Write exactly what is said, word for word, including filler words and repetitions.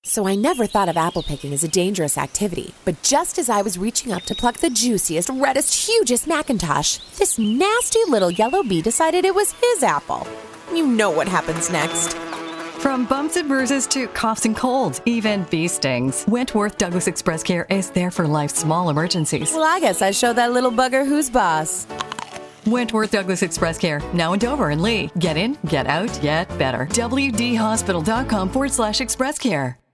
So I never thought of apple picking as a dangerous activity. But just as I was reaching up to pluck the juiciest, reddest, hugest Macintosh, this nasty little yellow bee decided it was his apple. You know what happens next. From bumps and bruises to coughs and colds, even bee stings, Wentworth Douglas Express Care is there for life's small emergencies. Well, I guess I showed that little bugger who's boss. Wentworth Douglas Express Care, now in Dover and Lee. Get in, get out, get better. W D hospital dot com forward slash express care.